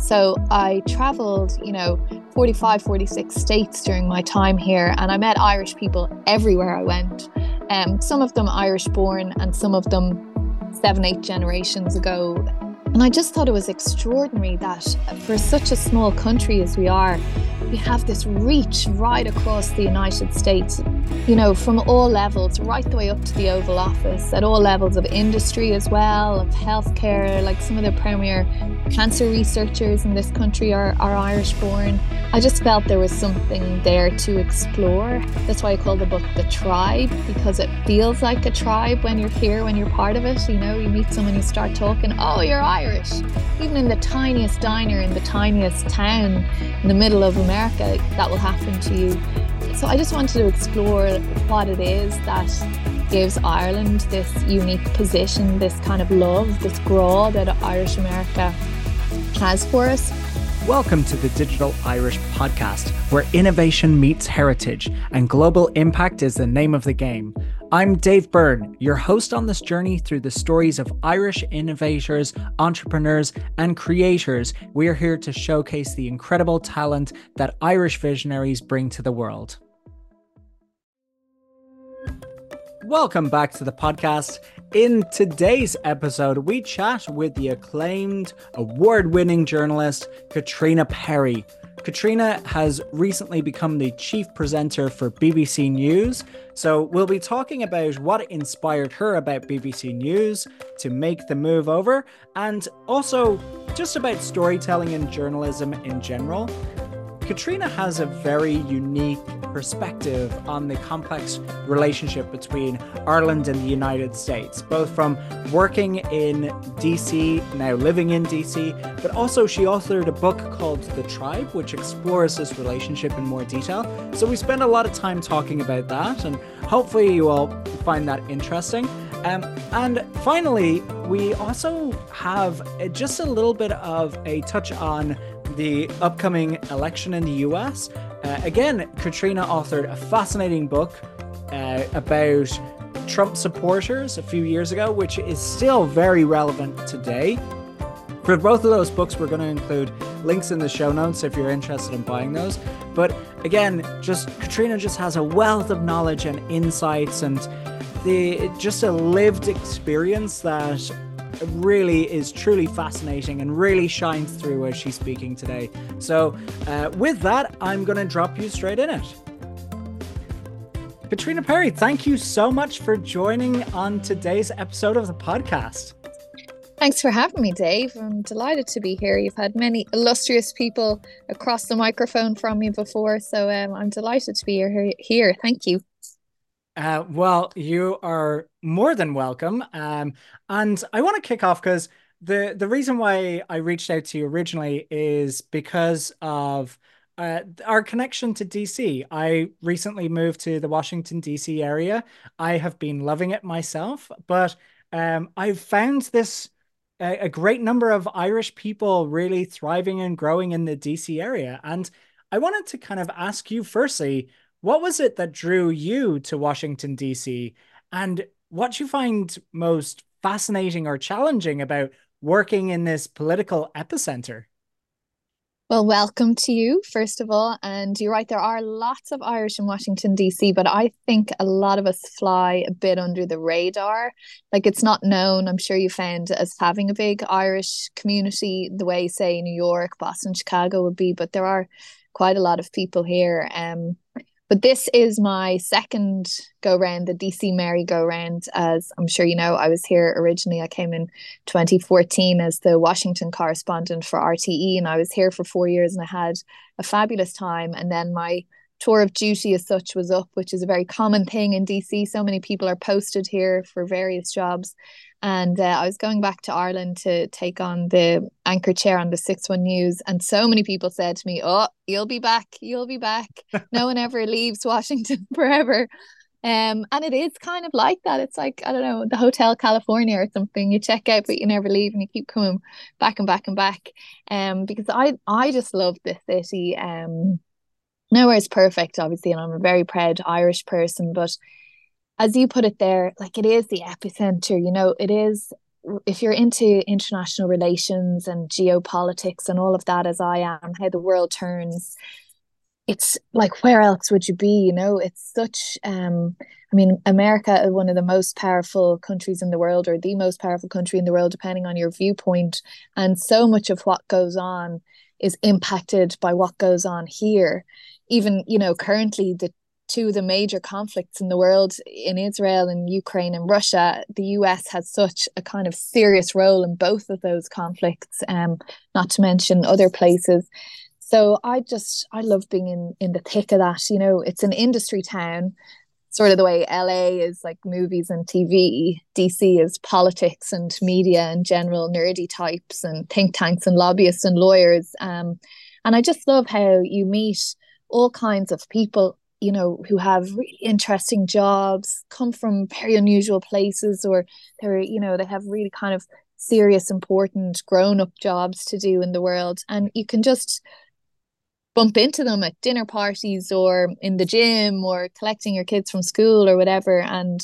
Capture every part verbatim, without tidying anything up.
So I traveled, you know, forty-five, forty-six states during my time here, and I met Irish people everywhere I went. Um, some of them Irish born and some of them seven, eight generations ago. And I just thought it was extraordinary that for such a small country as we are, we have this reach right across the United States, you know, from all levels, right the way up to the Oval Office, at all levels of industry as well, of healthcare. Like some of the premier cancer researchers in this country are, are Irish born. I just felt there was something there to explore. That's why I call the book The Tribe, because it feels like a tribe when you're here, when you're part of it. You know, you meet someone, you start talking, oh, you're Irish. Even in the tiniest diner in the tiniest town in the middle of America, that will happen to you. So I just wanted to explore what it is that gives Ireland this unique position, this kind of love, this graw that Irish America has for us. Welcome to the Digital Irish Podcast, where innovation meets heritage and global impact is the name of the game. I'm Dave Byrne, your host on this journey through the stories of Irish innovators, entrepreneurs, and creators. We are here to showcase the incredible talent that Irish visionaries bring to the world. Welcome back to the podcast. In today's episode, we chat with the acclaimed, award-winning journalist, Katrina Perry. Katrina has recently become the chief presenter for B B C News. So we'll be talking about what inspired her about B B C News to make the move over, and also just about storytelling and journalism in general. Katrina has a very unique perspective on the complex relationship between Ireland and the United States, both from working in D C, now living in D C, but also she authored a book called The Tribe, which explores this relationship in more detail. So we spend a lot of time talking about that, and hopefully you all find that interesting. Um, and finally, we also have just a little bit of a touch on the upcoming election in the U S. Uh, again, Katrina authored a fascinating book uh, about Trump supporters a few years ago, which is still very relevant today. For both of those books, we're going to include links in the show notes if you're interested in buying those. But again, just Katrina just has a wealth of knowledge and insights, and the just a lived experience that really is truly fascinating and really shines through as she's speaking today. So uh, with that, I'm going to drop you straight in it. Katrina Perry, thank you so much for joining on today's episode of the podcast. Thanks for having me, Dave. I'm delighted to be here. You've had many illustrious people across the microphone from me before, so um, I'm delighted to be here. here. Thank you. Uh, well, you are more than welcome. Um, and I want to kick off because the, the reason why I reached out to you originally is because of uh, our connection to D C. I recently moved to the Washington, D C area. I have been loving it myself, but um, I've found this a, a great number of Irish people really thriving and growing in the D C area. And I wanted to kind of ask you firstly, what was it that drew you to Washington, D C? And what do you find most fascinating or challenging about working in this political epicenter? Well, welcome to you, first of all. And you're right, there are lots of Irish in Washington, D C, but I think a lot of us fly a bit under the radar. Like, it's not known, I'm sure you found, as having a big Irish community the way, say, New York, Boston, Chicago would be, but there are quite a lot of people here. Um, But this is my second go round, the D C merry-go-round. As I'm sure you know, I was here originally. I came in twenty fourteen as the Washington correspondent for R T E, and I was here for four years and I had a fabulous time. And then my tour of duty as such was up, which is a very common thing in D C. So many people are posted here for various jobs. And uh, I was going back to Ireland to take on the anchor chair on the six one News. And so many people said to me, oh, you'll be back, you'll be back. No one ever leaves Washington forever. Um, and it is kind of like that. It's like, I don't know, the Hotel California or something. You check out, but you never leave, and you keep coming back and back and back. Um, because I, I just love this city. Um, nowhere is perfect, obviously, and I'm a very proud Irish person, but as you put it there, like, it is the epicenter, you know, it is if you're into international relations and geopolitics and all of that, as I am, how the world turns, it's like, where else would you be? You know, it's such, um, I mean, America is one of the most powerful countries in the world, or the most powerful country in the world, depending on your viewpoint. And so much of what goes on is impacted by what goes on here. Even, you know, currently the two of the major conflicts in the world, in Israel and Ukraine and Russia, the U S has such a kind of serious role in both of those conflicts, um, not to mention other places. So I just I love being in in the thick of that. You know, it's an industry town, sort of the way L A is like movies and T V. D C is politics and media and general nerdy types and think tanks and lobbyists and lawyers. Um, and I just love how you meet all kinds of people, you know, who have really interesting jobs, come from very unusual places, or they're, you know, they have really kind of serious, important grown up jobs to do in the world. And you can just bump into them at dinner parties or in the gym or collecting your kids from school or whatever. And,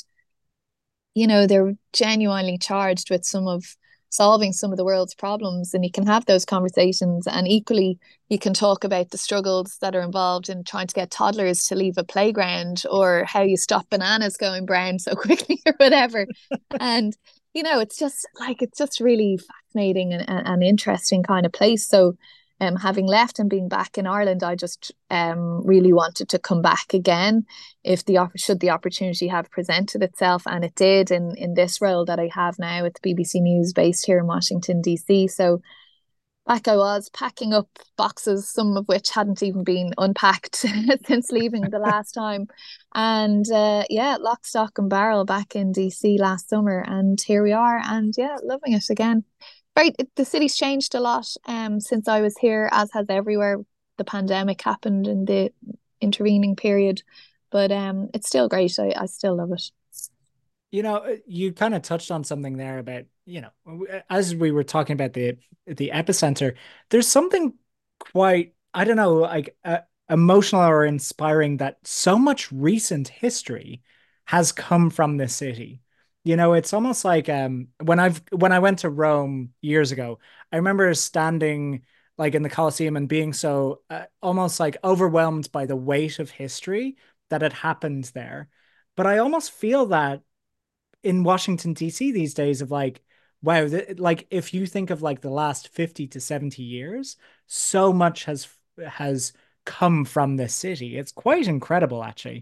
you know, they're genuinely charged with some of solving some of the world's problems. And you can have those conversations. And equally, you can talk about the struggles that are involved in trying to get toddlers to leave a playground, or how you stop bananas going brown so quickly or whatever. And, you know, it's just like, it's just really fascinating and, and interesting kind of place. So, um, having left and being back in Ireland, I just um, really wanted to come back again if the should the opportunity have presented itself, and it did in in this role that I have now at the B B C News based here in Washington D C. So back I was packing up boxes, some of which hadn't even been unpacked since leaving the last time, and uh, yeah, lock, stock, and barrel back in D C last summer, and here we are, and yeah, loving it again. Right, the city's changed a lot um since I was here, as has everywhere. The pandemic happened in the intervening period, but um it's still great. I, I still love it. You know, uh, you kind of touched on something there about, you know, as we were talking about the the epicenter, there's something quite, I don't know, like uh, emotional or inspiring that so much recent history has come from this city. You know, it's almost like um when I've when I went to Rome years ago, I remember standing like in the Colosseum and being so uh, almost like overwhelmed by the weight of history that had happened there. But I almost feel that in Washington, D C these days of like, wow, th- like if you think of like the last fifty to seventy years, so much has has come from this city. It's quite incredible, actually.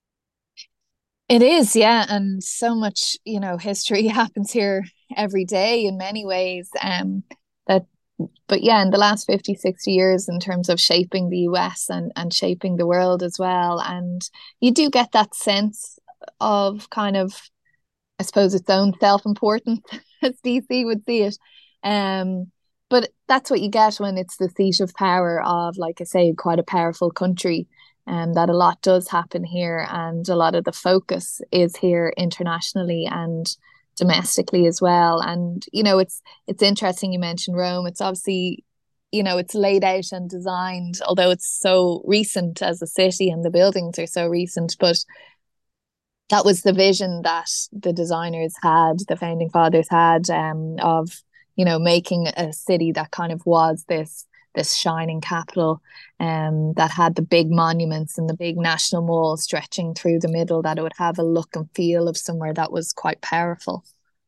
It is, yeah, and so much, you know, history happens here every day in many ways. Um, that, but yeah, in the last fifty, sixty years, in terms of shaping the U S and and shaping the world as well, and you do get that sense of kind of, I suppose, its own self-importance, as D C would see it. Um, but that's what you get when it's the seat of power of, like I say, quite a powerful country. And that a lot does happen here, and a lot of the focus is here internationally and domestically as well. And you know, it's it's interesting you mentioned Rome. It's obviously, you know, it's laid out and designed, although it's so recent as a city and the buildings are so recent, but that was the vision that the designers had, the founding fathers had, um, of, you know, making a city that kind of was this this shining capital, um, that had the big monuments and the big national mall stretching through the middle, that it would have a look and feel of somewhere that was quite powerful.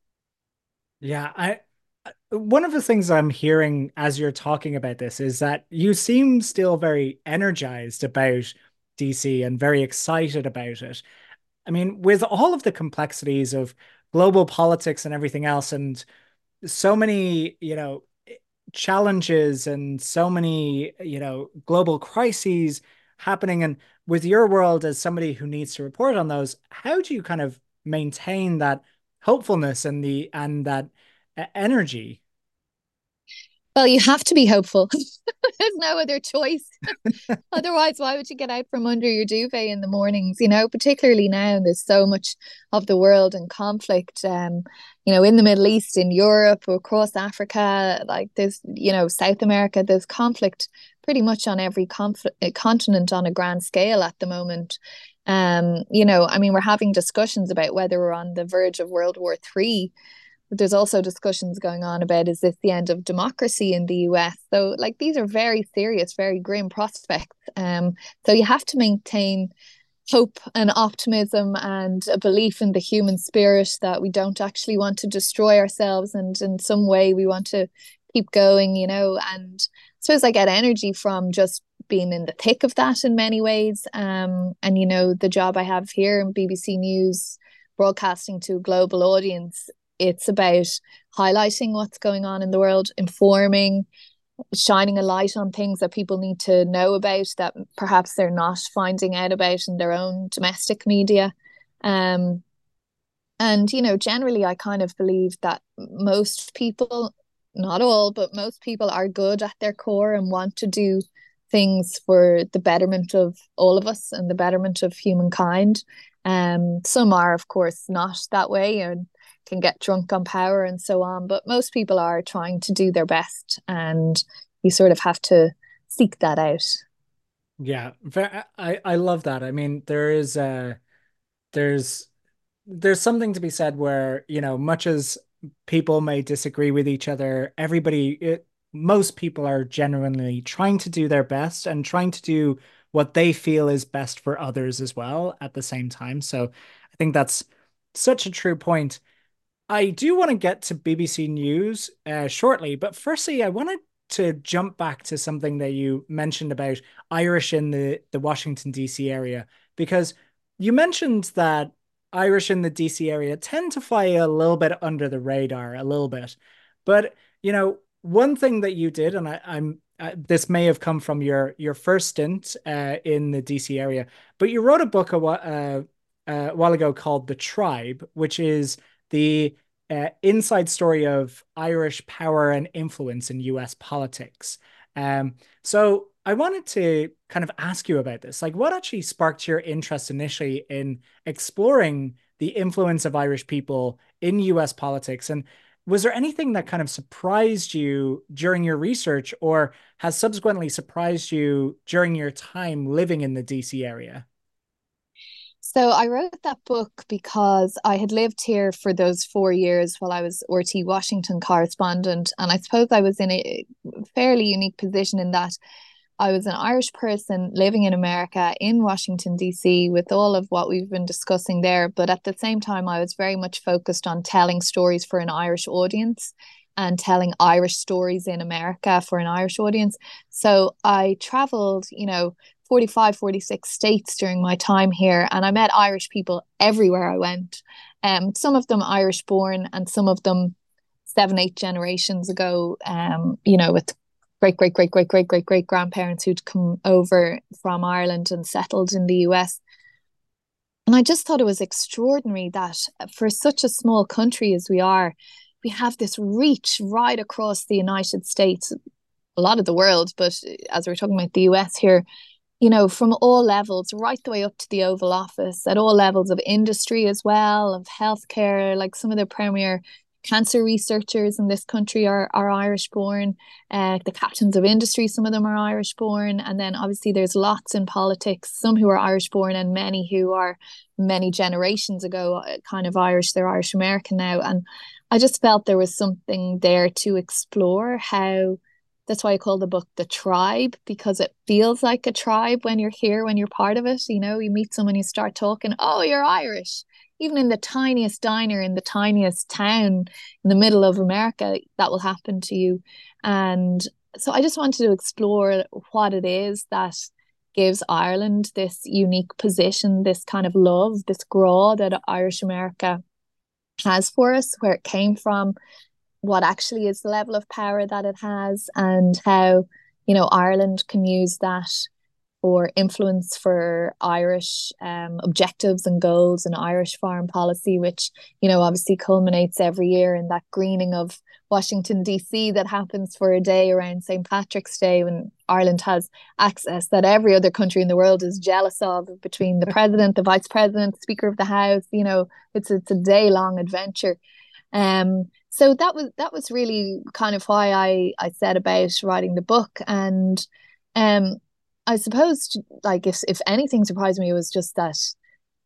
Yeah, I one of the things I'm hearing as you're talking about this is that you seem still very energized about D C and very excited about it. I mean, with all of the complexities of global politics and everything else, and so many, you know, challenges and so many, you know, global crises happening, and with your world as somebody who needs to report on those, how do you kind of maintain that hopefulness and the and that uh, energy? Well, you have to be hopeful. There's no other choice. Otherwise, why would you get out from under your duvet in the mornings? You know, particularly now, there's so much of the world in conflict. Um, you know, in the Middle East, in Europe, across Africa, like there's, you know, South America, there's conflict pretty much on every conf- uh, continent on a grand scale at the moment. Um, you know, I mean, we're having discussions about whether we're on the verge of World War Three, there's also discussions going on about, is this the end of democracy in the U S? So like these are very serious, very grim prospects. Um, so you have to maintain hope and optimism and a belief in the human spirit that we don't actually want to destroy ourselves, and in some way we want to keep going, you know. And I suppose I get energy from just being in the thick of that in many ways. Um, and you know, the job I have here in B B C News, broadcasting to a global audience, it's about highlighting what's going on in the world, informing, shining a light on things that people need to know about that perhaps they're not finding out about in their own domestic media. Um, and, you know, generally, I kind of believe that most people, not all, but most people are good at their core and want to do things for the betterment of all of us and the betterment of humankind. Um, some are, of course, not that way and can get drunk on power and so on, but most people are trying to do their best, and you sort of have to seek that out. Yeah, I I love that. I mean, there is uh there's there's something to be said where, you know, much as people may disagree with each other, everybody, it, most people are genuinely trying to do their best and trying to do what they feel is best for others as well at the same time. So I think that's such a true point. I do want to get to B B C News uh, shortly, but firstly, I wanted to jump back to something that you mentioned about Irish in the, the Washington, D C area, because you mentioned that Irish in the D C area tend to fly a little bit under the radar, a little bit. But, you know, one thing that you did, and I, I'm uh, this may have come from your your first stint uh, in the D C area, but you wrote a book a, uh, a while ago called The Tribe, which is the uh, inside story of Irish power and influence in U S politics. Um, so I wanted to kind of ask you about this. Like, what actually sparked your interest initially in exploring the influence of Irish people in U S politics? And was there anything that kind of surprised you during your research, or has subsequently surprised you during your time living in the D C area? So I wrote that book because I had lived here for those four years while I was R T Washington correspondent. And I suppose I was in a fairly unique position in that I was an Irish person living in America in Washington, D C, with all of what we've been discussing there. But at the same time, I was very much focused on telling stories for an Irish audience and telling Irish stories in America for an Irish audience. So I traveled, you know, forty-five, forty-six states during my time here, and I met Irish people everywhere I went. Um, some of them Irish born, and some of them seven, eight generations ago, um, you know, with great, great, great, great, great, great, great grandparents who'd come over from Ireland and settled in the U S. And I just thought it was extraordinary that for such a small country as we are, we have this reach right across the United States, a lot of the world, but as we're talking about the U S here, you know, from all levels, right the way up to the Oval Office, at all levels of industry as well, of healthcare. Like some of the premier cancer researchers in this country are, are Irish born. Uh, the captains of industry, some of them are Irish born. And then obviously there's lots in politics, some who are Irish born and many who are many generations ago kind of Irish. They're Irish American now. And I just felt there was something there to explore how. That's why I call the book The Tribe, because it feels like a tribe when you're here, when you're part of it. You know, you meet someone, you start talking, oh, you're Irish. Even in the tiniest diner, in the tiniest town in the middle of America, that will happen to you. And so I just wanted to explore what it is that gives Ireland this unique position, this kind of love, this graw that Irish America has for us, where it came from, what actually is the level of power that it has, and how, you know, Ireland can use that for influence for Irish um, objectives and goals and Irish foreign policy, which, you know, obviously culminates every year in that greening of Washington, D C that happens for a day around Saint Patrick's Day, when Ireland has access that every other country in the world is jealous of, between the president, the vice president, speaker of the house. You know, it's, it's a day long adventure. Um, so that was that was really kind of why I I set about writing the book. And um, I suppose, like, if if anything surprised me, it was just that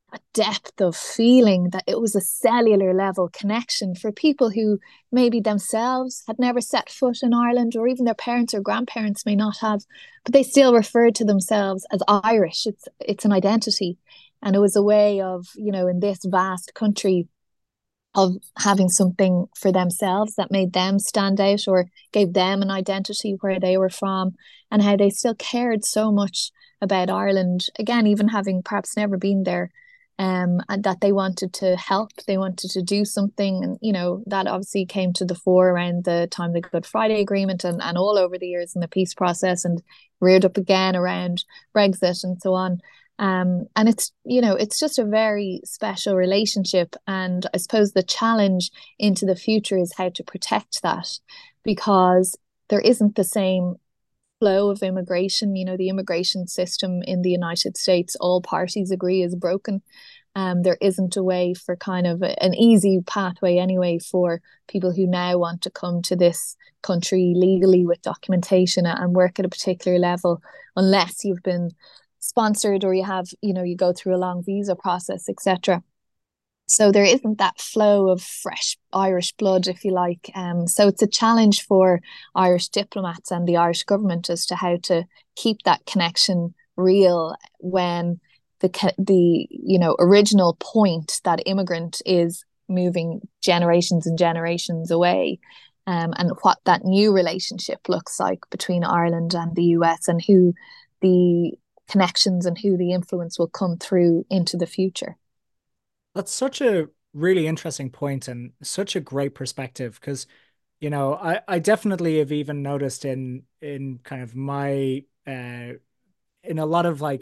a depth of feeling, that it was a cellular level connection for people who maybe themselves had never set foot in Ireland, or even their parents or grandparents may not have, but they still referred to themselves as Irish. It's it's an identity. And it was a way of, you know, in this vast country, of having something for themselves that made them stand out or gave them an identity where they were from, and how they still cared so much about Ireland, again, even having perhaps never been there, um, and that they wanted to help, they wanted to do something. And, you know, that obviously came to the fore around the time of the Good Friday Agreement, and, and all over the years in the peace process, and reared up again around Brexit and so on. Um, and it's, you know, it's just a very special relationship. And I suppose the challenge into the future is how to protect that, because there isn't the same flow of immigration. You know, the immigration system in the United States, all parties agree, is broken. Um, there isn't a way for kind of a, an easy pathway anyway for people who now want to come to this country legally with documentation and work at a particular level, unless you've been sponsored or you have, you know, you go through a long visa process, et cetera. So there isn't that flow of fresh Irish blood, if you like. Um, so it's a challenge for Irish diplomats and the Irish government as to how to keep that connection real when the the you know original point, that immigrant, is moving generations and generations away. Um, and what that new relationship looks like between Ireland and the U S, and who the connections and who the influence will come through into the future. That's such a really interesting point and such a great perspective because, you know, I, I definitely have even noticed in in kind of my uh in a lot of like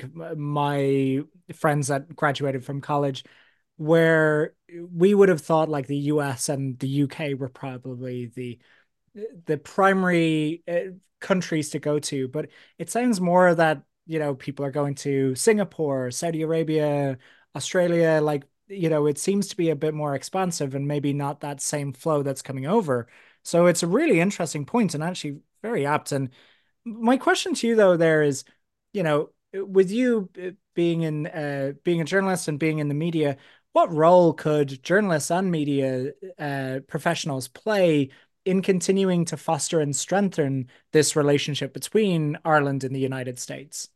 my friends that graduated from college, where we would have thought like the U S and the U K were probably the the primary uh, countries to go to, but it sounds more that, you know, people are going to Singapore, Saudi Arabia, Australia, like, you know, it seems to be a bit more expansive and maybe not that same flow that's coming over. So it's a really interesting point and actually very apt. And my question to you though there is, you know, with you uh, being in uh, being a journalist and being in the media, what role could journalists and media uh, professionals play in continuing to foster and strengthen this relationship between Ireland and the United States?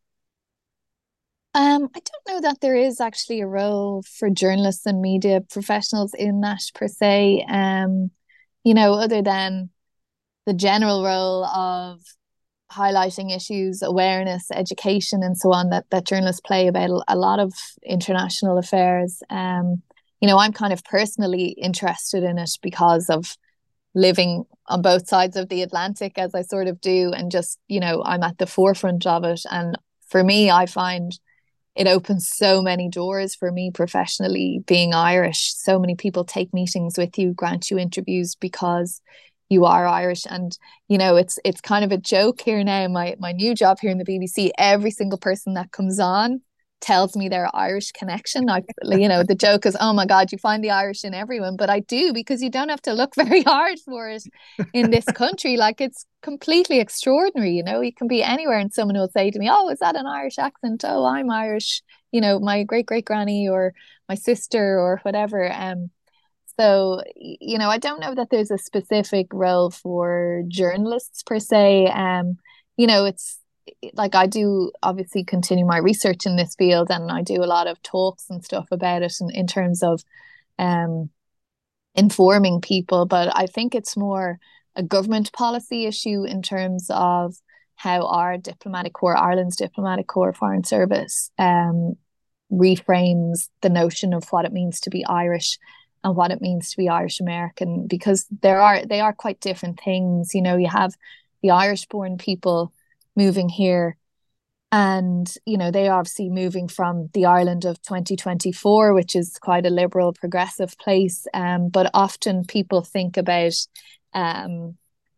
Um, I don't know that there is actually a role for journalists and media professionals in that per se. Um, you know, other than the general role of highlighting issues, awareness, education, and so on, that that journalists play about a lot of international affairs. Um, you know, I'm kind of personally interested in it because of living on both sides of the Atlantic, as I sort of do, and just, you know, I'm at the forefront of it. And for me, I find it opens so many doors for me professionally, being Irish. So many people take meetings with you, grant you interviews because you are Irish. And, you know, it's it's kind of a joke here now. My my new job here in the B B C, every single person that comes on tells me their Irish connection. I, you know, the joke is, oh my God, you find the Irish in everyone. But I do, because you don't have to look very hard for it in this country. Like, it's completely extraordinary. You know, you can be anywhere and someone will say to me, oh, is that an Irish accent? Oh, I'm Irish. You know, my great great granny or my sister or whatever. Um, so, you know, I don't know that there's a specific role for journalists per se. Um, you know, it's like I do obviously continue my research in this field, and I do a lot of talks and stuff about it in, in terms of um, informing people. But I think it's more a government policy issue in terms of how our diplomatic corps, Ireland's diplomatic corps, foreign service, um, reframes the notion of what it means to be Irish and what it means to be Irish American, because there are they are quite different things. You know, you have the Irish born people moving here, and you know, they are obviously moving from the Ireland of twenty twenty-four, which is quite a liberal progressive place, um, but often people think about um,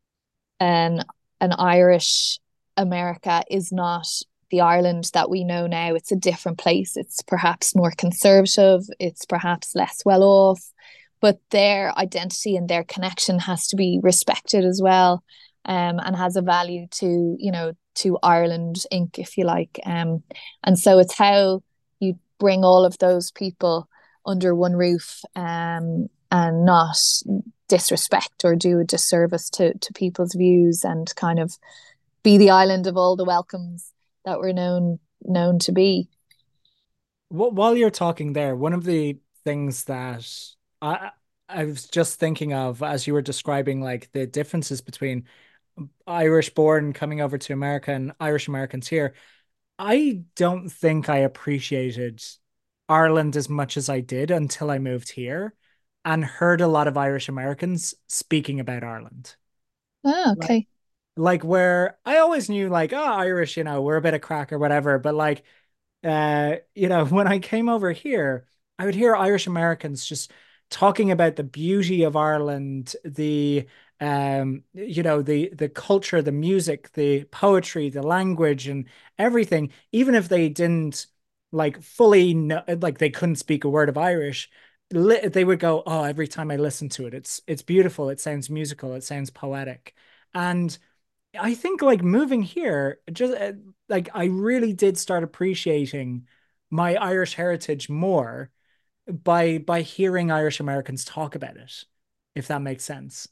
an an Irish America is not the Ireland that we know now. It's a different place. It's perhaps more conservative. It's perhaps less well off, but their identity and their connection has to be respected as well, um, and has a value to, you know, to Ireland Incorporated, if you like. Um, and so it's how you bring all of those people under one roof, um, and not disrespect or do a disservice to to people's views, and kind of be the island of all the welcomes that we're known known to be. While you're talking there, one of the things that I I was just thinking of as you were describing like the differences between Irish born coming over to America and Irish Americans here, I don't think I appreciated Ireland as much as I did until I moved here and heard a lot of Irish Americans speaking about Ireland. Ah, Like, okay. like where I always knew like, oh, Irish, you know, we're a bit of crack or whatever, but like uh, you know, when I came over here, I would hear Irish Americans just talking about the beauty of Ireland, the um, you know, the the culture, the music, the poetry, the language, and everything. Even if they didn't like fully know, like they couldn't speak a word of Irish, li they would go, "Oh, every time I listen to it, it's it's beautiful. It sounds musical. It sounds poetic." And I think like moving here, just uh, like I really did start appreciating my Irish heritage more by by hearing Irish Americans talk about it, if that makes sense.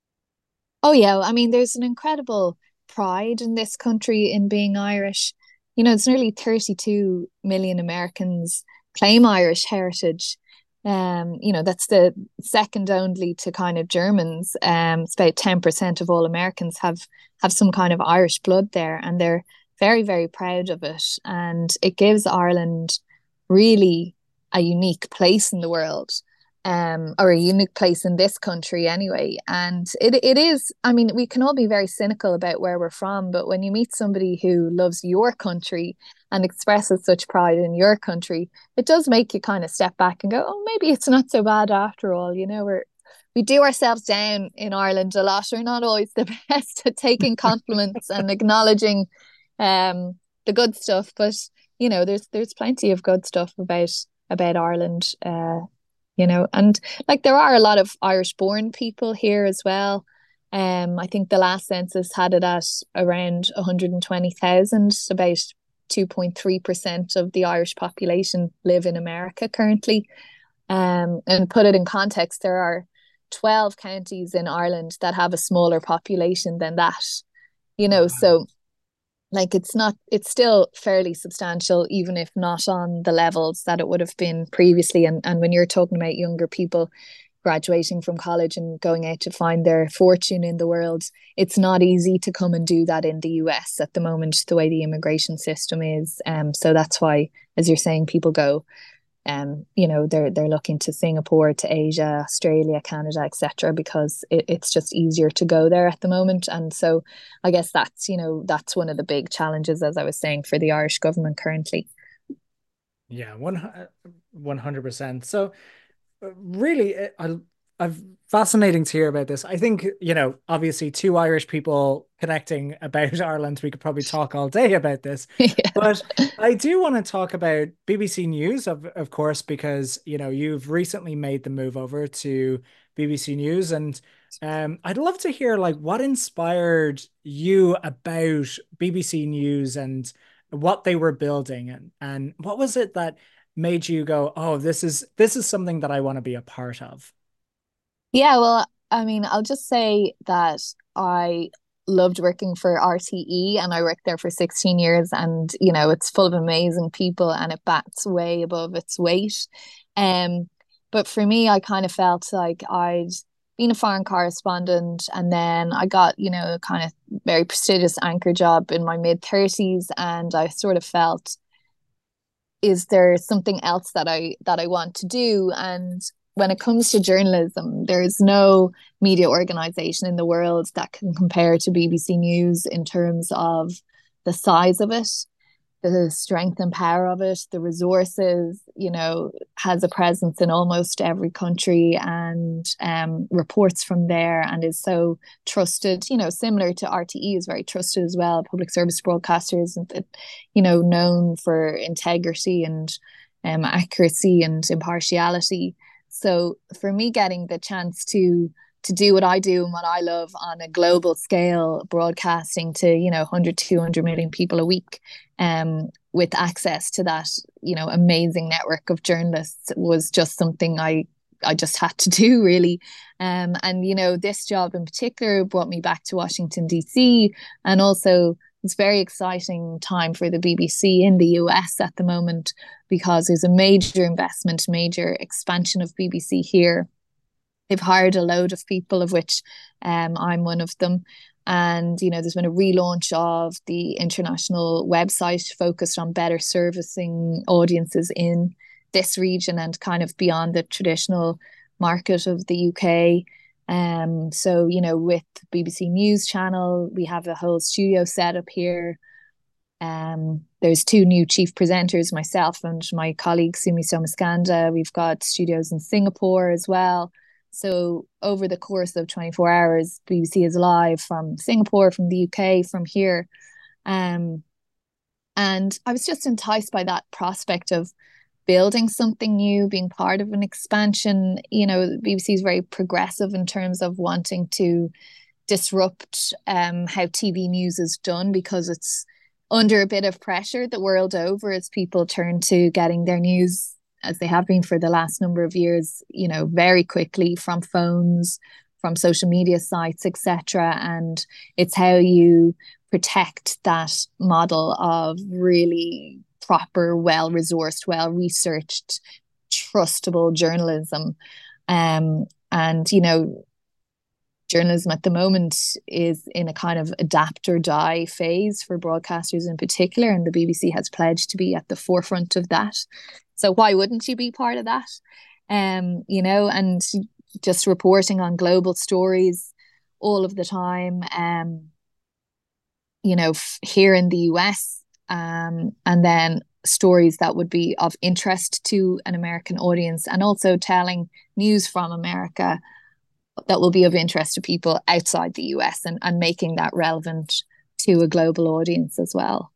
Oh yeah, I mean, there's an incredible pride in this country in being Irish. You know, it's nearly thirty-two million Americans claim Irish heritage. Um, you know, that's the second only to kind of Germans. Um, it's about ten percent of all Americans have have some kind of Irish blood there, and they're very, very proud of it. And it gives Ireland really a unique place in the world, um, or a unique place in this country anyway. And it it is, I mean, we can all be very cynical about where we're from, but when you meet somebody who loves your country and expresses such pride in your country, it does make you kind of step back and go, oh, maybe it's not so bad after all. You know, we're we do ourselves down in Ireland a lot. We're not always the best at taking compliments and acknowledging um the good stuff, but you know, there's there's plenty of good stuff about about Ireland. Uh, you know, and like there are a lot of Irish born people here as well. Um, I think the last census had it at around one hundred twenty thousand, about two point three percent of the Irish population live in America currently. Um, and put it in context, there are twelve counties in Ireland that have a smaller population than that, you know, Wow. so like it's not it's still fairly substantial, even if not on the levels that it would have been previously. And and when you're talking about younger people graduating from college and going out to find their fortune in the world, it's not easy to come and do that in the U S at the moment, the way the immigration system is. Um so that's why, as you're saying, people go, um, you know, they're they're looking to Singapore, to Asia, Australia, Canada, et cetera, because it, it's just easier to go there at the moment. And so, I guess that's you know that's one of the big challenges, as I was saying, for the Irish government currently. Yeah, one one hundred percent. So really, it- I, I've fascinating to hear about this. I think, you know, obviously two Irish people connecting about Ireland, we could probably talk all day about this. Yeah. But I do want to talk about B B C News, of, of course, because, you know, you've recently made the move over to B B C News. And um, I'd love to hear like what inspired you about B B C News and what they were building, and, and what was it that made you go, oh, this is this is something that I want to be a part of? Yeah, well, I mean, I'll just say that I loved working for R T E, and I worked there for sixteen years, and you know, it's full of amazing people and it bats way above its weight. Um, but for me, I kind of felt like I'd been a foreign correspondent, and then I got, you know, a kind of very prestigious anchor job in my mid thirties, and I sort of felt, is there something else that I that I want to do? And when it comes to journalism, there's no media organization in the world that can compare to B B C News in terms of the size of it, the strength and power of it, the resources, you know, has a presence in almost every country, and um, reports from there, and is so trusted, you know, similar to R T E, is very trusted as well. Public service broadcasters, and, you know, known for integrity and um, accuracy and impartiality. So for me, getting the chance to to do what I do and what I love on a global scale, broadcasting to, you know, one hundred, two hundred million people a week, um, with access to that, you know, amazing network of journalists was just something I I just had to do, really. Um, and you know, this job in particular brought me back to Washington D C, and also it's very exciting time for the B B C in the U S at the moment, because there's a major investment, major expansion of B B C here. They've hired a load of people, of which um, I'm one of them. And, you know, there's been a relaunch of the international website focused on better servicing audiences in this region and kind of beyond the traditional market of the U K. Um, so, you know, with B B C News Channel, we have a whole studio set up here. Um, there's two new chief presenters, myself and my colleague Sumi Somaskanda. We've got studios in Singapore as well. So over the course of twenty-four hours, B B C is live from Singapore, from the U K, from here. Um, and I was just enticed by that prospect of building something new, being part of an expansion. You know, the B B C is very progressive in terms of wanting to disrupt um, how T V news is done, because it's under a bit of pressure the world over as people turn to getting their news, as they have been for the last number of years, you know, very quickly from phones, from social media sites, et cetera. And it's how you protect that model of really proper, well-resourced, well-researched, trustable journalism. Um, and, you know, journalism at the moment is in a kind of adapt or die phase for broadcasters in particular, and the B B C has pledged to be at the forefront of that. So why wouldn't you be part of that? Um, you know, and just reporting on global stories all of the time. Um, you know, f- here in the U S, um, and then stories that would be of interest to an American audience, and also telling news from America that will be of interest to people outside the U S, and, and making that relevant to a global audience as well.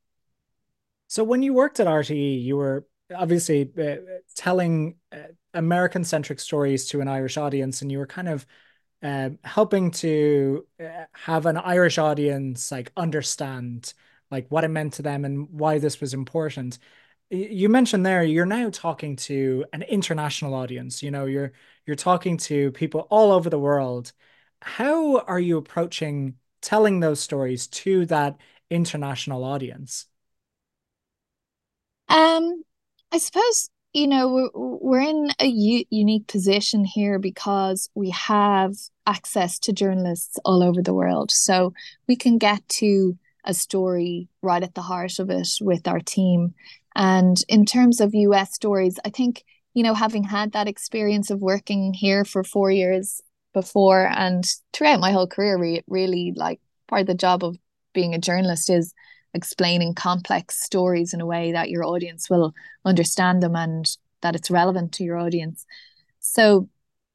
So when you worked at R T E, you were obviously uh, telling uh, American centric stories to an Irish audience, and you were kind of uh, helping to uh, have an Irish audience like understand like what it meant to them and why this was important. You mentioned there you're now talking to an international audience. You know, you're you're talking to people all over the world. How are you approaching telling those stories to that international audience? Um, I suppose, you know, we're, we're in a u- unique position here because we have access to journalists all over the world. So we can get to a story right at the heart of it with our team. And in terms of U S stories, I think, you know, having had that experience of working here for four years before and throughout my whole career, re- really, like, part of the job of being a journalist is explaining complex stories in a way that your audience will understand them and that it's relevant to your audience. So,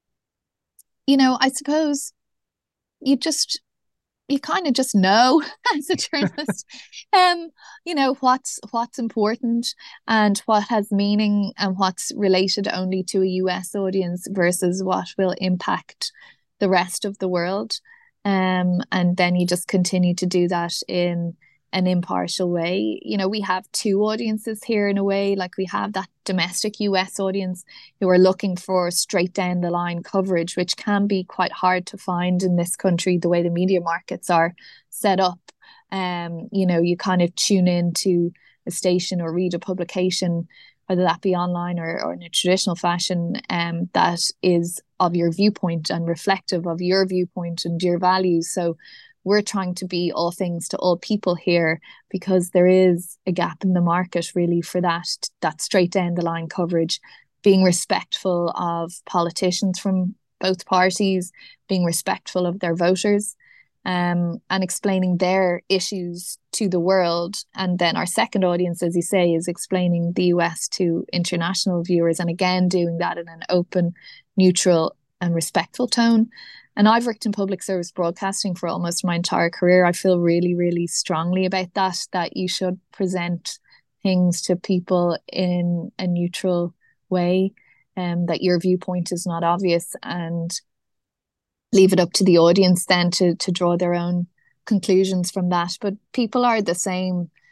you know, I suppose you just you kind of just know as a journalist, um, you know, what's what's important and what has meaning and what's related only to a U S audience versus what will impact the rest of the world. Um, and then you just continue to do that in an impartial way. You know, we have two audiences here in a way. Like, we have that domestic U S audience who are looking for straight down the line coverage, which can be quite hard to find in this country, the way the media markets are set up. Um, you know, you kind of tune in to a station or read a publication, whether that be online or, or in a traditional fashion, um, that is of your viewpoint and reflective of your viewpoint and your values. So we're trying to be all things to all people here, because there is a gap in the market really for that that straight down the line coverage, being respectful of politicians from both parties, being respectful of their voters, um, and explaining their issues to the world. And then our second audience, as you say, is explaining the U S to international viewers, and again doing that in an open, neutral and respectful tone. And I've worked in public service broadcasting for almost my entire career. I feel really, really strongly about that, that you should present things to people in a neutral way, and um, that your viewpoint is not obvious, and leave it up to the audience then to to draw their own conclusions from that. But people are the same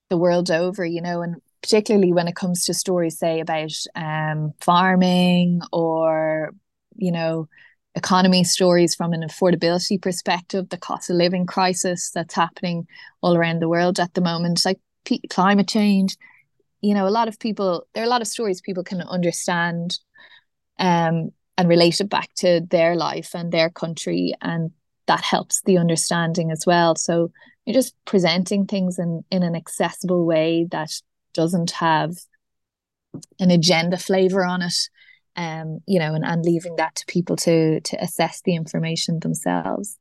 the world over, you know, and particularly when it comes to stories, say, about um, farming or, you know, economy stories from an affordability perspective, the cost of living crisis that's happening all around the world at the moment, like p- climate change. You know, a lot of people, there are a lot of stories people can understand um, and relate it back to their life and their country. And that helps the understanding as well. So you're just presenting things in, in an accessible way that doesn't have an agenda flavor on it. Um, you know, and, and leaving that to people to to assess the information themselves.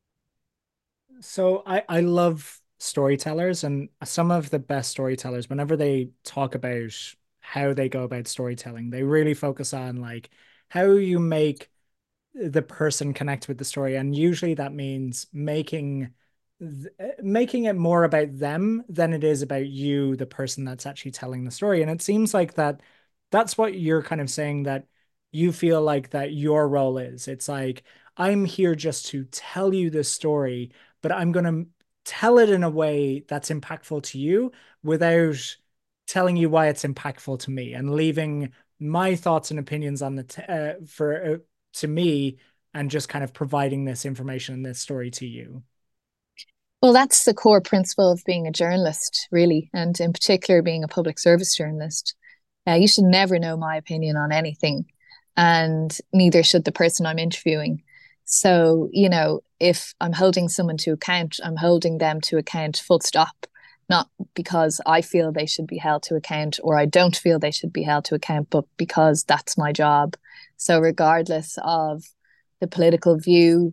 So I I love storytellers, and some of the best storytellers, whenever they talk about how they go about storytelling, they really focus on like how you make the person connect with the story, and usually that means making th- making it more about them than it is about you, the person that's actually telling the story. And it seems like that that's what you're kind of saying, that you feel like that your role is. It's like, I'm here just to tell you this story, but I'm going to tell it in a way that's impactful to you without telling you why it's impactful to me, and leaving my thoughts and opinions on the t- uh, for uh, to me, and just kind of providing this information and this story to you. Well, that's the core principle of being a journalist, really, and in particular, being a public service journalist. Uh, you should never know my opinion on anything, and neither should the person I'm interviewing. So, you know, if I'm holding someone to account, I'm holding them to account, full stop, not because I feel they should be held to account or I don't feel they should be held to account, but because that's my job. So, regardless of the political view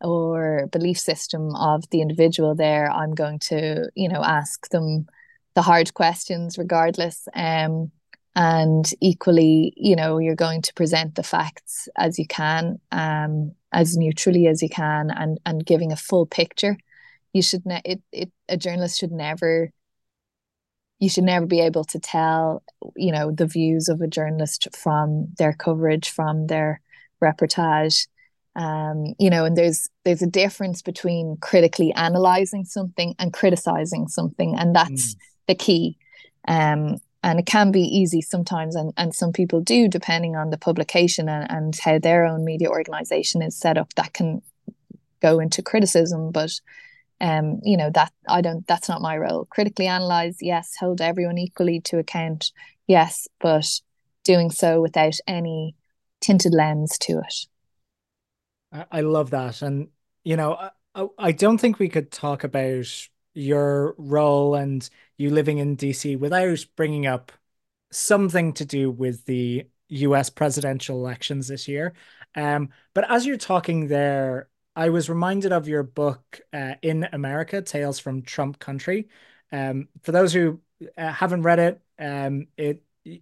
or belief system of the individual there, I'm going to, you know, ask them the hard questions regardless. Um, and equally, you know, you're going to present the facts as you can, um, as neutrally as you can, and and giving a full picture. You should ne- it, it a journalist should never you should never be able to tell, you know, the views of a journalist from their coverage, from their reportage. Um, you know, and there's there's a difference between critically analyzing something and criticizing something, and that's Mm. the key. Um, and it can be easy sometimes, and, and some people do, depending on the publication and, and how their own media organization is set up, that can go into criticism. But um, you know, that I don't that's not my role. Critically analyze, yes, hold everyone equally to account, yes, but doing so without any tinted lens to it. I, I love that. And, you know, I, I don't think we could talk about your role and you living in D C without bringing up something to do with the U S presidential elections this year. Um, but as you're talking there, I was reminded of your book, uh, In America, Tales from Trump Country. Um, for those who uh, haven't read it, um, it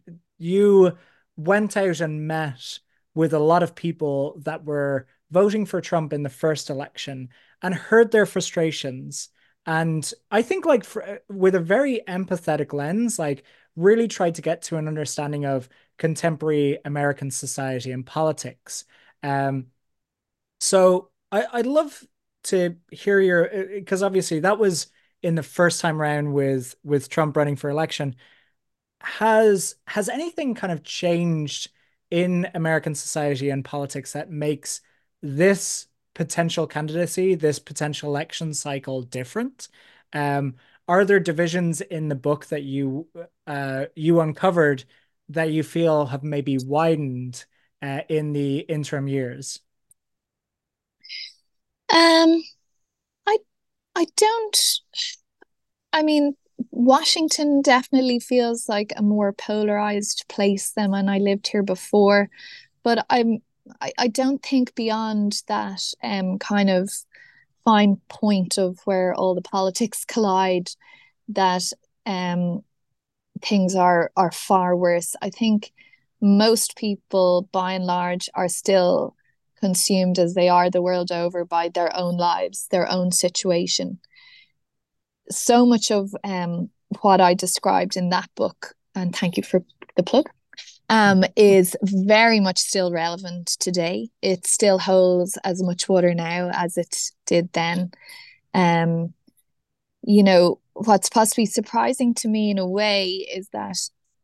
you went out and met with a lot of people that were voting for Trump in the first election and heard their frustrations. And I think, like, for, with a very empathetic lens, like, really tried to get to an understanding of contemporary American society and politics. Um, so I, I'd love to hear your, because obviously that was in the first time round with with Trump running for election. Has has anything kind of changed in American society and politics that makes this potential candidacy, this potential election cycle different? Um, are there divisions in the book that you uh, you uncovered that you feel have maybe widened uh, in the interim years? Um, I I don't. I mean, Washington definitely feels like a more polarized place than when I lived here before, but I'm I, I don't think beyond that um kind of fine point of where all the politics collide that um things are are far worse. I think most people, by and large, are still consumed as they are the world over by their own lives, their own situation. So much of um, what I described in that book, and thank you for the plug, um, is very much still relevant today. It still holds as much water now as it did then. Um, you know, what's possibly surprising to me in a way is that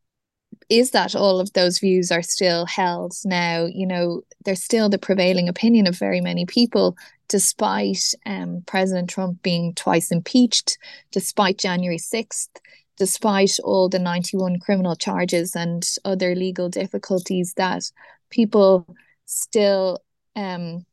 is that all of those views are still held now. You know, they're still the prevailing opinion of very many people, despite um, President Trump being twice impeached, despite January sixth, despite all the ninety-one criminal charges and other legal difficulties, that people still, um,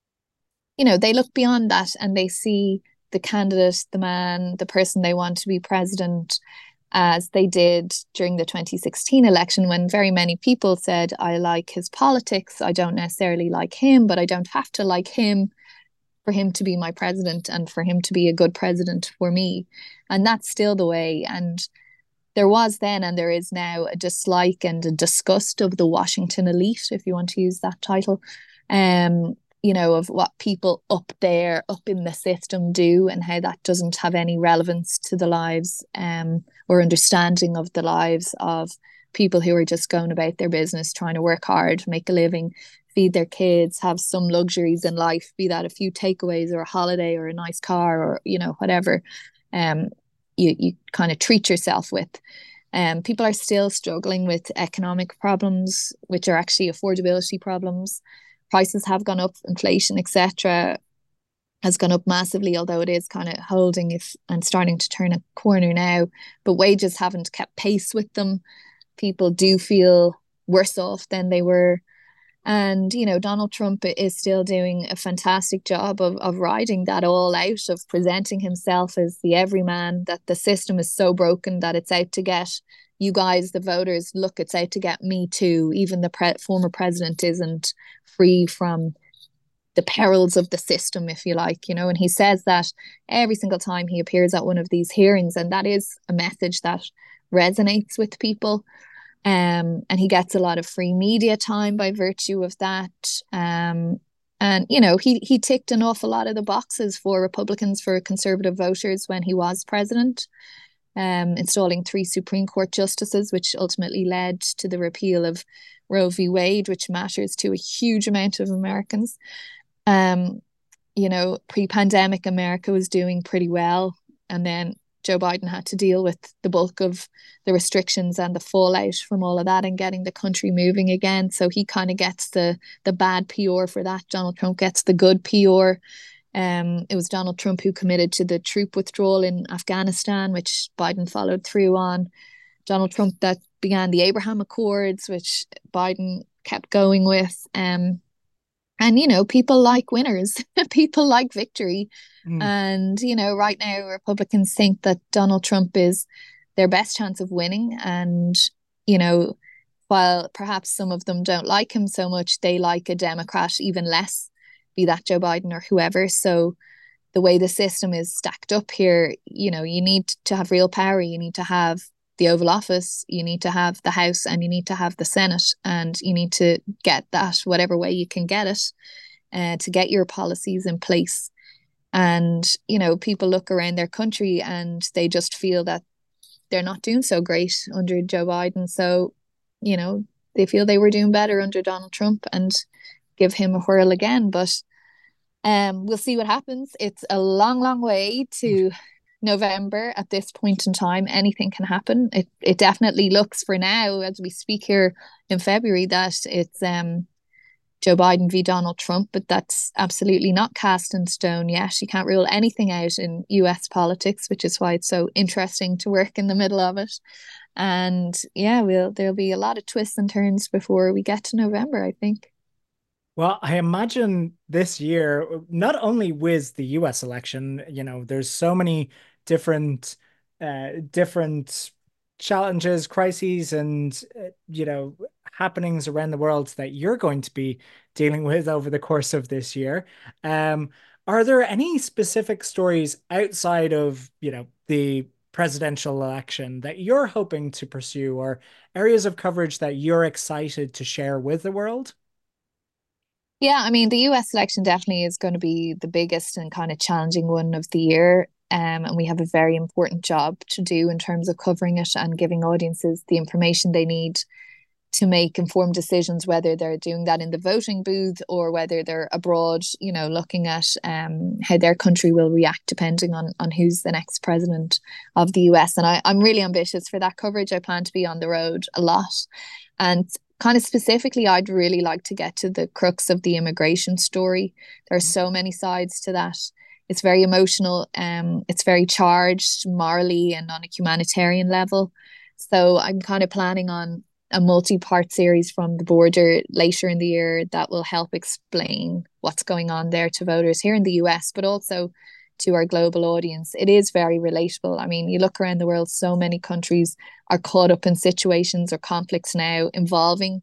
you know, they look beyond that and they see the candidate, the man, the person they want to be president, as they did during the twenty sixteen election, when very many people said, I like his politics. I don't necessarily like him, but I don't have to like him for him to be my president and for him to be a good president for me. And that's still the way. And there was then and there is now a dislike and a disgust of the Washington elite, if you want to use that title, um, you know, of what people up there, up in the system do and how that doesn't have any relevance to the lives um, or understanding of the lives of people who are just going about their business, trying to work hard, make a living, feed their kids, have some luxuries in life, be that a few takeaways or a holiday or a nice car or, you know, whatever um, you, you kind of treat yourself with. Um, people are still struggling with economic problems, which are actually affordability problems. Prices have gone up, inflation, et cetera, has gone up massively, although it is kind of holding if and starting to turn a corner now. But wages haven't kept pace with them. People do feel worse off than they were. And, you know, Donald Trump is still doing a fantastic job of, of riding that all out, of presenting himself as the everyman, that the system is so broken that it's out to get you guys, the voters. Look, it's out to get me too. Even the pre- former president isn't free from the perils of the system, if you like, you know, and he says that every single time he appears at one of these hearings. And that is a message that resonates with people. Um, and he gets a lot of free media time by virtue of that. Um, and, you know, he, he ticked an awful lot of the boxes for Republicans, for conservative voters when he was president, um, installing three Supreme Court justices, which ultimately led to the repeal of Roe v. Wade, which matters to a huge amount of Americans. Um, you know, pre-pandemic America was doing pretty well. And then Joe Biden had to deal with the bulk of the restrictions and the fallout from all of that and getting the country moving again. So he kind of gets the the bad P R for that. Donald Trump gets the good P R. Um, it was Donald Trump who committed to the troop withdrawal in Afghanistan, which Biden followed through on. Donald Trump that began the Abraham Accords, which Biden kept going with. Um, and, you know, people like winners, people like victory. Mm. And, you know, right now, Republicans think that Donald Trump is their best chance of winning. And, you know, while perhaps some of them don't like him so much, they like a Democrat even less, be that Joe Biden or whoever. So the way the system is stacked up here, you know, you need to have real power. You need to have the Oval Office, you need to have the House, and you need to have the Senate, and you need to get that whatever way you can get it uh, to get your policies in place. And, you know, people look around their country and they just feel that they're not doing so great under Joe Biden. So, you know, they feel they were doing better under Donald Trump and give him a whirl again. But um, we'll see what happens. It's a long, long way to November at this point in time. Anything can happen. It it definitely looks for now, as we speak here in February, that it's um Joe Biden v Donald Trump, but that's absolutely not cast in stone yet. You can't rule anything out in U S politics, which is why it's so interesting to work in the middle of it. And yeah, we'll there'll be a lot of twists and turns before we get to November, I think. Well, I imagine this year, not only with the U S election, you know, there's so many different, uh, different challenges, crises, and, uh, you know, happenings around the world that you're going to be dealing with over the course of this year. Um, are there any specific stories outside of, you know, the presidential election that you're hoping to pursue, or areas of coverage that you're excited to share with the world? Yeah, I mean, the U S election definitely is going to be the biggest and kind of challenging one of the year. Um, and we have a very important job to do in terms of covering it and giving audiences the information they need to make informed decisions, whether they're doing that in the voting booth or whether they're abroad, you know, looking at um, how their country will react depending on, on who's the next president of the U S. And I, I'm really ambitious for that coverage. I plan to be on the road a lot. And kind of specifically, I'd really like to get to the crux of the immigration story. There are so many sides to that. It's very emotional. Um, it's very charged morally and on a humanitarian level. So I'm kind of planning on a multi-part series from the border later in the year that will help explain what's going on there to voters here in the U S, but also to our global audience. It is very relatable. I mean, you look around the world, so many countries are caught up in situations or conflicts now involving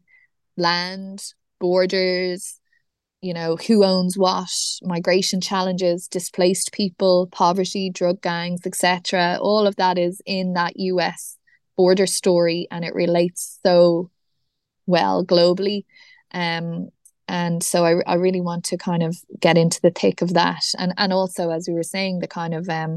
land, borders, you know, who owns what, migration challenges, displaced people, poverty, drug gangs, et cetera. All of that is in that U S border story, and it relates so well globally. Um, and so I, I really want to kind of get into the thick of that. And, and also, as we were saying, the kind of um,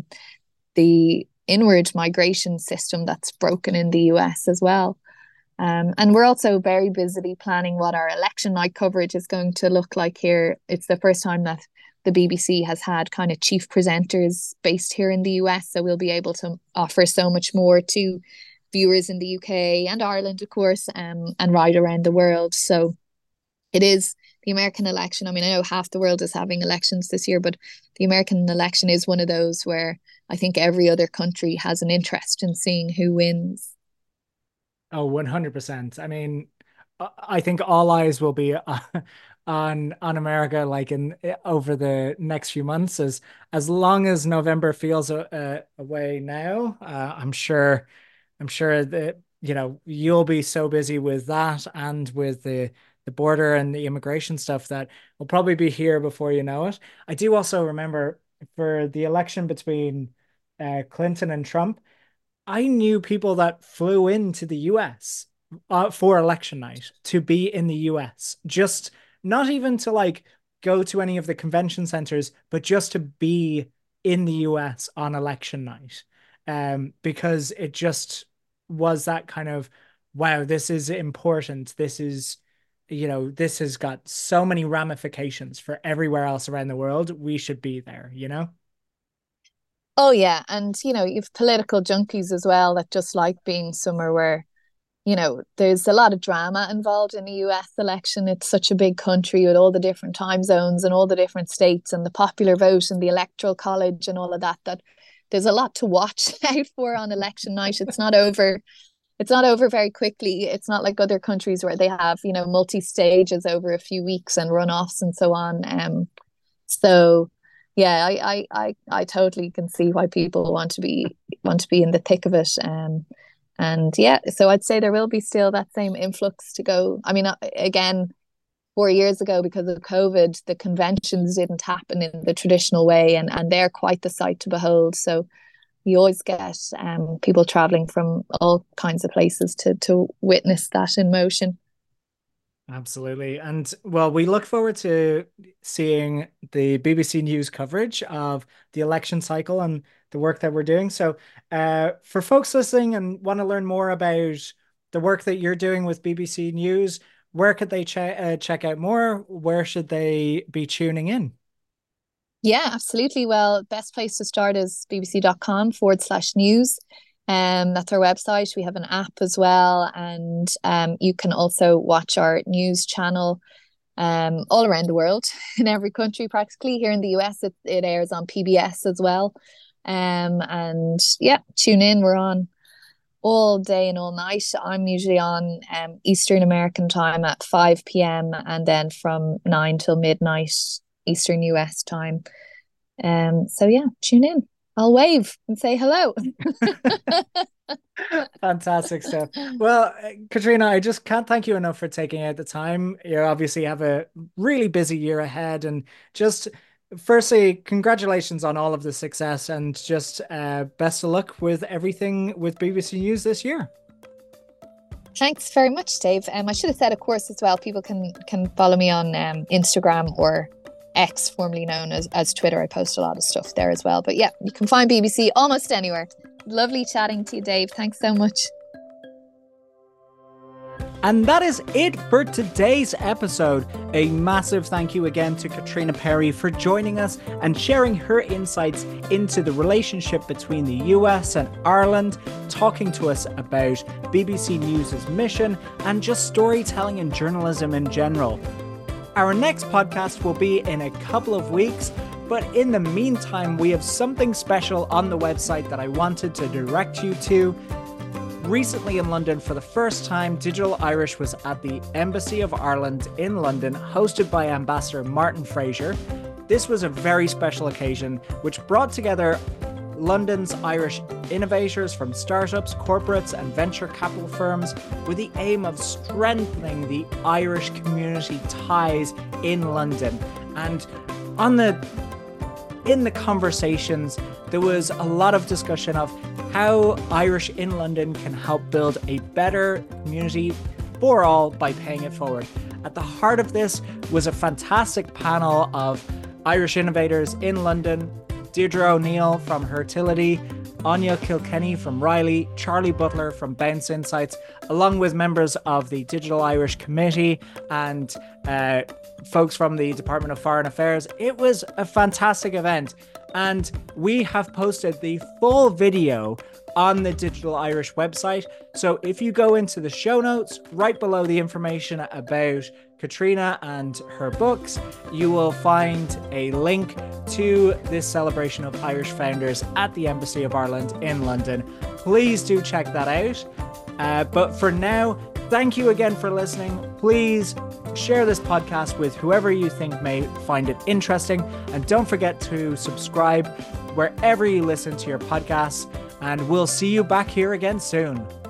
the inward migration system that's broken in the U S as well. Um, and we're also very busily planning what our election night coverage is going to look like here. It's the first time that the B B C has had kind of chief presenters based here in the U S. So we'll be able to offer so much more to viewers in the U K and Ireland, of course, um, and right around the world. So it is the American election. I mean, I know half the world is having elections this year, but the American election is one of those where I think every other country has an interest in seeing who wins. Oh, one hundred percent. I mean, I think all eyes will be on on America, like in over the next few months. As as long as November feels a, a, away now, uh, I'm sure, I'm sure that you know you'll be so busy with that and with the the border and the immigration stuff that will probably be here before you know it. I do also remember for the election between uh, Clinton and Trump, I knew people that flew into the U S uh, for election night to be in the U S, just not even to like go to any of the convention centers, but just to be in the U S on election night. Um, because it just was that kind of, wow, this is important. This is, you know, this has got so many ramifications for everywhere else around the world. We should be there, you know? Oh yeah, and you know, you've political junkies as well that just like being somewhere where, you know, there's a lot of drama involved in the U S election. It's such a big country with all the different time zones and all the different states and the popular vote and the electoral college and all of that, that there's a lot to watch out for on election night. It's not over. It's not over very quickly. It's not like other countries where they have, you know, multi-stages over a few weeks and runoffs and so on. Um, so yeah, I, I, I, I totally can see why people want to be want to be in the thick of it. Um, and yeah, so I'd say there will be still that same influx to go. I mean, again, four years ago, because of COVID, the conventions didn't happen in the traditional way, and and they're quite the sight to behold. So you always get um people traveling from all kinds of places to to witness that in motion. Absolutely. And well, we look forward to seeing the B B C News coverage of the election cycle and the work that we're doing. So, uh, for folks listening and want to learn more about the work that you're doing with B B C News, where could they ch uh, check out more? Where should they be tuning in? Yeah, absolutely. Well, best place to start is bbc.com forward slash news. Um, that's our website. We have an app as well. And um, you can also watch our news channel um, all around the world, in every country practically. Here in the U S, it, it airs on P B S as well. Um, and yeah, tune in. We're on all day and all night. I'm usually on um, Eastern American time at five p m and then from nine till midnight Eastern U S time. Um, so yeah, tune in. I'll wave and say hello. Fantastic stuff. Well, Katrina, I just can't thank you enough for taking out the time. You obviously have a really busy year ahead, and just firstly, congratulations on all of the success, and just uh, best of luck with everything with B B C News this year. Thanks very much, Dave. Um, I should have said, of course, as well, people can can follow me on um, Instagram or X, formerly known as, as Twitter. I post a lot of stuff there as well. But yeah, you can find B B C almost anywhere. Lovely chatting to you, Dave. Thanks so much. And that is it for today's episode. A massive thank you again to Katrina Perry for joining us and sharing her insights into the relationship between the U S and Ireland, talking to us about B B C News' mission and just storytelling and journalism in general. Our next podcast will be in a couple of weeks, but in the meantime, we have something special on the website that I wanted to direct you to. Recently in London, for the first time, Digital Irish was at the Embassy of Ireland in London, hosted by Ambassador Martin Fraser. This was a very special occasion, which brought together London's Irish innovators from startups, corporates, and venture capital firms with the aim of strengthening the Irish community ties in London. And on the in the conversations, there was a lot of discussion of how Irish in London can help build a better community for all by paying it forward. At the heart of this was a fantastic panel of Irish innovators in London: Deirdre O'Neill from Hertility, Anya Kilkenny from Riley, Charlie Butler from Bounce Insights, along with members of the Digital Irish Committee and uh, folks from the Department of Foreign Affairs. It was a fantastic event, and we have posted the full video on the Digital Irish website. So if you go into the show notes, right below the information about Katrina and her books, you will find a link to this celebration of Irish founders at the Embassy of Ireland in London. Please do check that out. Uh, but for now, thank you again for listening. Please share this podcast with whoever you think may find it interesting. And don't forget to subscribe wherever you listen to your podcasts. And we'll see you back here again soon.